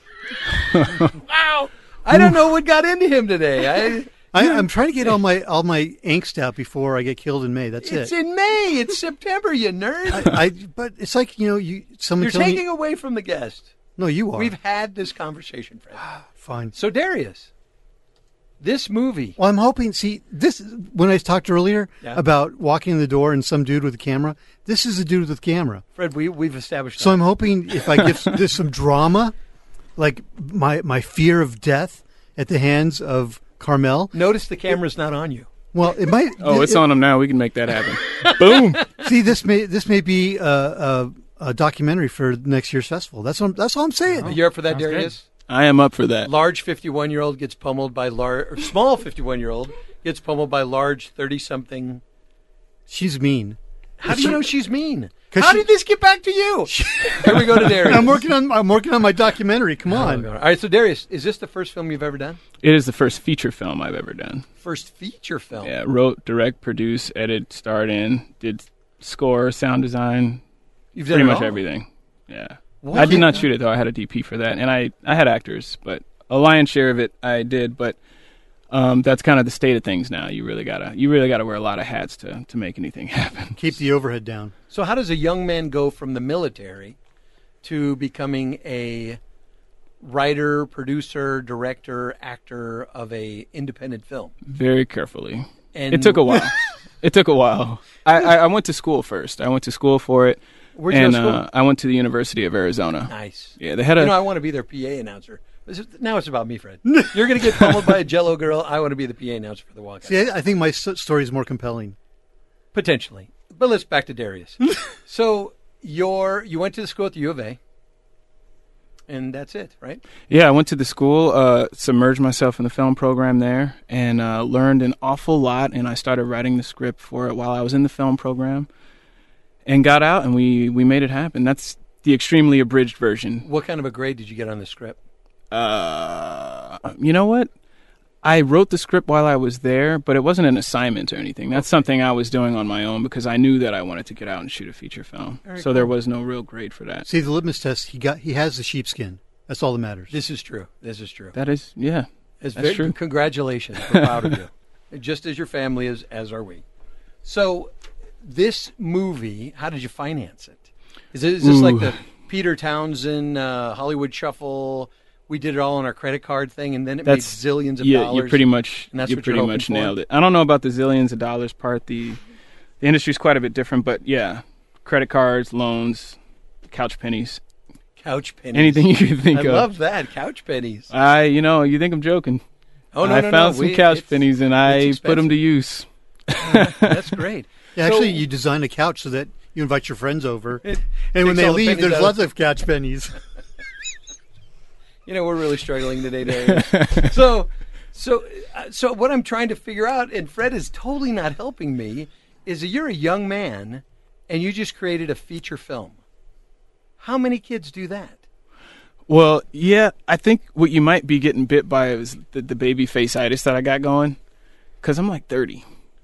A: Wow. I don't know what got into him today. I,
E: I, I'm trying to get all my all my angst out before I get killed in May. That's
A: it's
E: it.
A: in May. It's September, you nerd.
E: I, I but it's like, you know, you someone
A: You're
E: telling
A: taking
E: me,
A: away from the guest.
E: no, you are.
A: We've had this conversation, Fred.
E: Fine.
A: So, Darius, this movie.
E: Well, I'm hoping. See, this when I talked earlier
A: Yeah.
E: about walking in the door and some dude with a camera. This is a dude with a camera.
A: Fred, we, we've established
E: So
A: that.
E: I'm hoping if I give this some drama, like my my fear of death at the hands of Carmel.
A: Notice the camera's not on you.
E: Well, it might.
K: Oh, it's
E: it-
K: on them now. We can make that happen. Boom.
E: See, this may this may be a, a, a documentary for next year's festival. That's what, that's all I'm saying.
A: You're up for that,
J: Sounds
A: Darius?
K: I am up for that.
A: Large fifty-one-year-old gets pummeled by large, or small fifty-one-year-old gets pummeled by large thirty-something.
E: She's mean.
A: How do you know she's mean?
E: 'Cause
A: How
E: she-
A: did this get back to you? Here we go to Darius.
E: I'm working on I'm working on my documentary. Come on.
A: All right, so Darius, is this the first film you've ever done?
K: It is the first feature film I've ever done.
A: First feature film.
K: Yeah, wrote, direct, produce, edit, starred in, did score, sound design,
A: You've done
K: pretty
A: it
K: much
A: all?
K: everything. Yeah.
A: What?
K: I did not shoot it, though. I had a D P for that. And I, I had actors, but a lion's share of it I did. But um, that's kind of the state of things now. You really gotta you really gotta wear a lot of hats to, to make anything happen.
E: Keep the overhead down.
A: So how does a young man go from the military to becoming a writer, producer, director, actor of a independent film?
K: Very carefully.
A: And
K: It took a while. It took a while. I, I, I went to school first. I went to school for it.
A: Where'd you go
K: and
A: to school?
K: Uh, I went to the University of Arizona.
A: Nice.
K: Yeah, they had a.
A: You know, I want to be their P A announcer. This is- Now it's about me, Fred. You're going to get pummeled by a Jello girl. I want to be the P A announcer for the walkout.
E: See, I, I think my s- story is more compelling.
A: Potentially. But let's back to Darius. So you're, you went to the school at the U of A, and that's it, right?
K: Yeah, I went to the school, uh, submerged myself in the film program there, and uh, learned an awful lot. And I started writing the script for it while I was in the film program, and got out, and we, we made it happen. That's the extremely abridged version.
A: What kind of a grade did you get on the script?
K: Uh, you know what? I wrote the script while I was there, but it wasn't an assignment or anything. That's something I was doing on my own because I knew that I wanted to get out and shoot a feature film.
A: Very
K: so
A: cool.
K: there was no real grade for that.
E: See, the litmus test, he got he has the sheepskin. That's all that matters.
A: This is true. This is true.
K: That is, yeah,
A: It's
K: that's
A: very,
K: true.
A: Congratulations. We're proud of you. Just as your family is, as are we. So, this movie, how did you finance it? Is, it, is this
K: Ooh.
A: like the Peter Townsend uh, Hollywood Shuffle? We did it all on our credit card thing, and then it
K: That's
A: made zillions of
K: yeah,
A: dollars.
K: you pretty much
A: and that's
K: you
A: what you're
K: pretty
A: hoping
K: much
A: for?
K: nailed it. I don't know about the zillions of dollars part. The the industry's quite a bit different, but yeah, credit cards, loans, couch pennies,
A: Couch pennies.
K: anything you can think
A: I
K: of.
A: love that. Couch pennies.
K: I, you know, you think I'm joking?
A: Oh, no,
K: I
A: no,
K: found
A: no.
K: some
A: We-
K: couch
A: it's-
K: pennies and I put them to use.
A: That's great.
E: Yeah,
A: So-
E: actually, you design a couch so that you invite your friends over,
A: It
E: and when
A: takes
E: they
A: all the
E: leave,
A: pennies
E: there's
A: out
E: lots
A: of-
E: of couch pennies.
A: You know, we're really struggling today, Darius. so, so, uh, so what I'm trying to figure out, and Fred is totally not helping me, is that you're a young man and you just created a feature film. How many kids do that?
K: Well, yeah, I think what you might be getting bit by is the, the baby face itis that I got going, because I'm like thirty.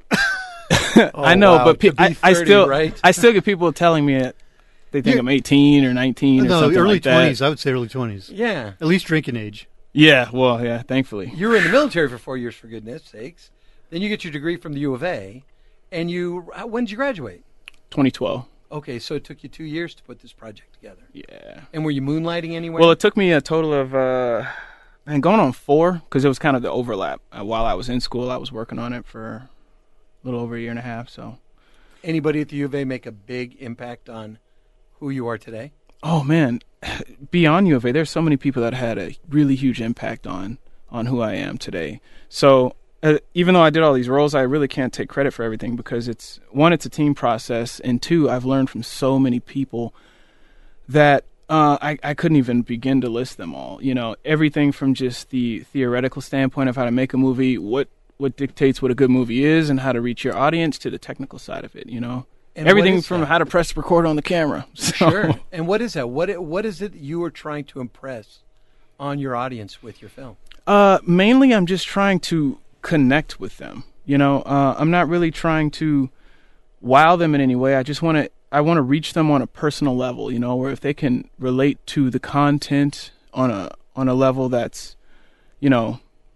K: I know,
A: Oh, wow.
K: but pe-
A: To be
K: I, I
A: thirty,
K: still,
A: right?
K: I still get people telling me that they think
E: Yeah.
K: I'm eighteen or nineteen or
E: No,
K: something
E: early
K: like that.
E: twenties. I would say early twenties.
A: Yeah.
E: At least drinking age.
K: Yeah, well, yeah, thankfully.
A: You were in the military for four years, for goodness sakes. Then you get your degree from the U of A, and you, when did you graduate?
K: twenty twelve.
A: Okay, so it took you two years to put this project together.
K: Yeah.
A: And were you moonlighting anywhere?
K: Well, it took me a total of, uh, man, going on four, because it was kind of the overlap. Uh, while I was in school, I was working on it for a little over a year and a half, so.
A: Anybody at the U of A make a big impact on who you are today?
K: Oh, man. Beyond U of A, there's so many people that had a really huge impact on, on who I am today. So uh, even though I did all these roles, I really can't take credit for everything because it's, one, it's a team process, and two, I've learned from so many people that uh, I, I couldn't even begin to list them all. You know, everything from just the theoretical standpoint of how to make a movie, what what dictates what a good movie is and how to reach your audience, to the technical side of it, you know.
A: And
K: everything from that? How to press record on the camera. So.
A: Sure. And what is that? What What is it you are trying to impress on your audience with your film?
K: Uh, mainly, I'm just trying to connect with them. You know, uh, I'm not really trying to wow them in any way. I just want to, I want to reach them on a personal level. You know, where if they can relate to the content on a on a level that's, you know,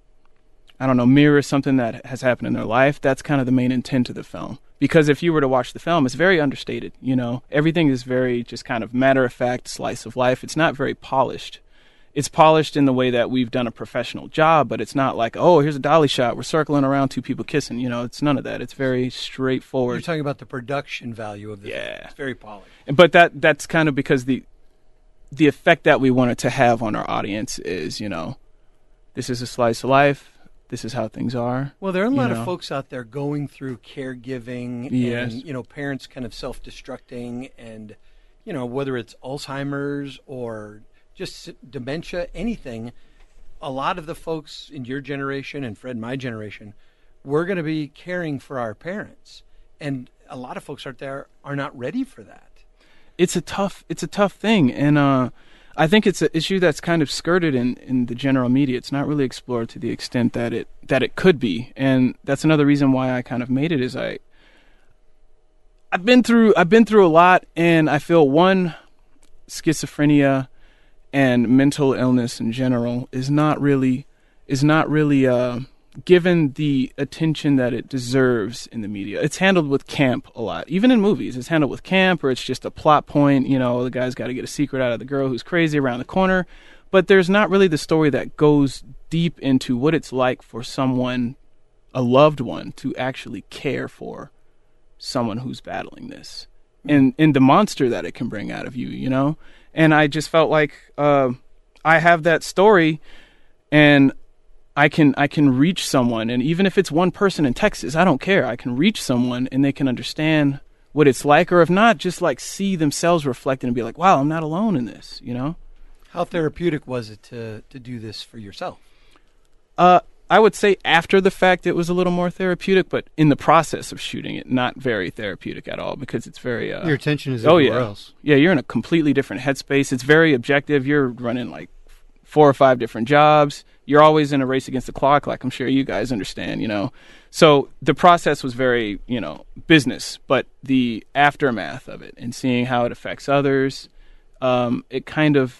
K: I don't know, mirror something that has happened in their life. That's kind of the main intent of the film. Because if you were to watch the film, it's very understated. You know, everything is very just kind of matter of fact, slice of life. It's not very polished. It's polished in the way that we've done a professional job, but it's not like, oh, here's a dolly shot. We're circling around two people kissing. You know, it's none of that. It's very straightforward.
A: You're talking about the production value of the
K: yeah.
A: film. It's very polished.
K: But that that's kind of because the the effect that we wanted to have on our audience is, you know, this is a slice of life. This is how things are.
A: Well, there are a lot
K: know.
A: of folks out there going through caregiving
K: yes.
A: and, you know, parents kind of self-destructing and, you know, whether it's Alzheimer's or just dementia, anything. A lot of the folks in your generation and Fred, my generation, we're going to be caring for our parents. And a lot of folks out there are not ready for that.
K: It's a tough, it's a tough thing. And, uh, I think it's an issue that's kind of skirted in, in the general media. It's not really explored to the extent that it that it could be, and that's another reason why I kind of made it. Is I I've been through I've been through a lot, and I feel one, schizophrenia and mental illness in general is not really is not really uh, given the attention that it deserves in the media. It's handled with camp a lot. Even in movies, it's handled with camp, or it's just a plot point. You know, the guy's got to get a secret out of the girl who's crazy around the corner. But there's not really the story that goes deep into what it's like for someone, a loved one, to actually care for someone who's battling this. And, and the monster that it can bring out of you, you know? And I just felt like uh, I have that story, and I can I can reach someone, and even if it's one person in Texas, I don't care. I can reach someone, and they can understand what it's like, or if not, just like see themselves reflected and be like, wow, I'm not alone in this, you know?
A: How therapeutic was it to, to do this for yourself?
K: Uh, I would say after the fact it was a little more therapeutic, but in the process of shooting it, not very therapeutic at all, because it's very... Uh,
E: Your attention is
K: oh,
E: everywhere
K: yeah.
E: else.
K: Yeah, you're in a completely different headspace. It's very objective. You're running like four or five different jobs. You're always in a race against the clock, like I'm sure you guys understand, you know. So the process was very, you know, business, but the aftermath of it and seeing how it affects others, um, it kind of,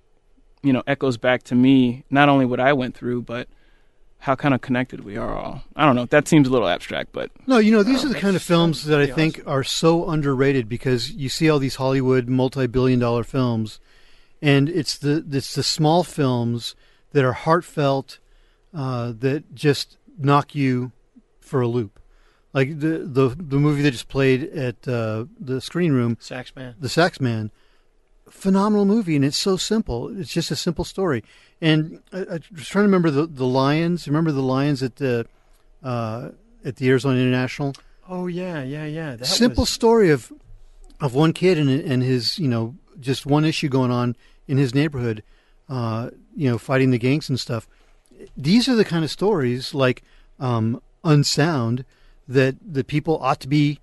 K: you know, echoes back to me, not only what I went through, but how kind of connected we are all. I don't know. That seems a little abstract, but...
E: No, you know, these
A: Oh,
E: are the kind of films that I think
A: awesome.
E: are so underrated, because you see all these Hollywood multi-billion dollar films, and it's the it's the small films that are heartfelt, uh, that just knock you for a loop. Like the the, the movie that just played at uh, the Screen Room,
A: Saxman.
E: The Saxman, phenomenal movie, and it's so simple. It's just a simple story. And I, I was trying to remember the the Lions. Remember the Lions at the uh, at the Arizona International?
A: Oh, yeah, yeah, yeah. That
E: Simple
A: was...
E: story of of one kid and and his, you know, just one issue going on in his neighborhood, uh, you know, fighting the gangs and stuff. These are the kind of stories, like um, Unsound, that the people ought to be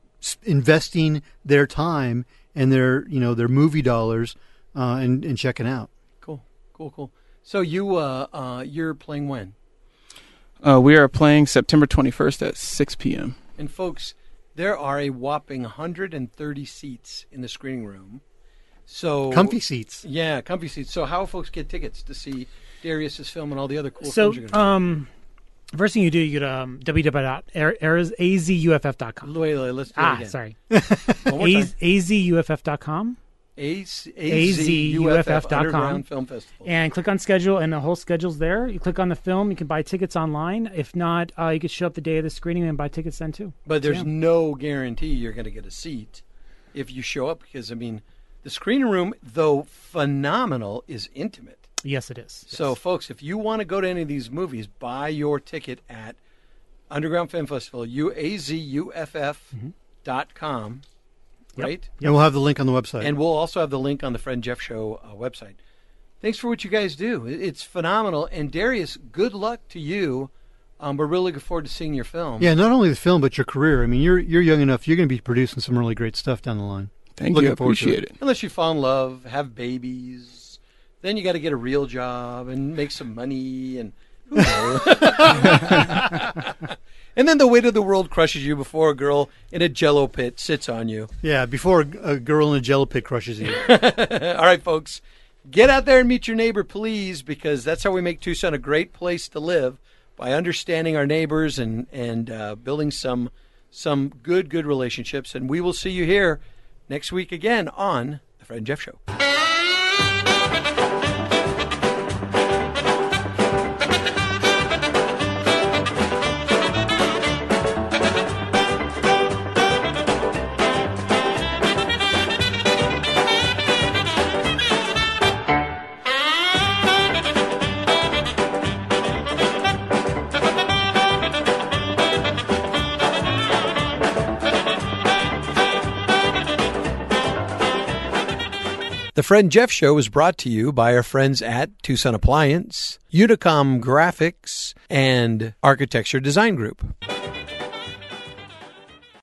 E: investing their time and their, you know, their movie dollars uh, and, and checking out.
A: Cool, cool, cool. So you uh, uh, you're playing when?
K: Uh, we are playing September twenty-first at six p.m.
A: And folks, there are a whopping one hundred thirty seats in the screening room. So
E: Comfy seats.
A: Yeah, comfy seats. So how folks get tickets to see Darius's film and all the other cool
J: So,
A: films you're going to
J: um, First thing you do, you go to um, w w w dot a z u f f dot com.
A: Wait, wait, let's do it
J: Ah,
A: again.
J: sorry.
A: One more time.
J: a z u f f dot com.
A: A Z U F F
J: dot com.
A: Underground Film Festival.
J: And click on schedule, and the whole schedule's there. You click on the film, you can buy tickets online. If not, uh, you can show up the day of the screening and buy tickets then too.
A: But there's
J: So, yeah.
A: no guarantee you're going to get a seat if you show up because, I mean, the screening room, though phenomenal, is intimate.
J: Yes, it is.
A: So, folks, if you want to go to any of these movies, buy your ticket at Underground Film Festival, A Z U F F dot com,
J: Yep.
A: right?
E: And we'll have the link on the website.
A: And we'll also have the link on the Fred and Jeff Show uh, website. Thanks for what you guys do. It- It's phenomenal. And Darius, good luck to you. Um, we're really looking forward to seeing your film.
E: yeah, not only the film, but your career. I mean, you're you're young enough. You're going to be producing some really great stuff down the line.
K: Thank
E: Looking
K: you. I
E: forward to
K: appreciate
E: it.
K: it.
A: Unless you fall in love, have babies, then you got to get a real job and make some money, and who knows? And then the weight of the world crushes you before a girl in a Jello pit sits on you.
E: Yeah, before a girl in a Jello pit crushes you.
A: All right, folks, get out there and meet your neighbor, please, because that's how we make Tucson a great place to live, by understanding our neighbors and and uh, building some some good good relationships. And we will see you here next week again on the Fred and Jeff Show. The Fred and Jeff Show is brought to you by our friends at Tucson Appliance, Unicom Graphics, and Architecture Design Group.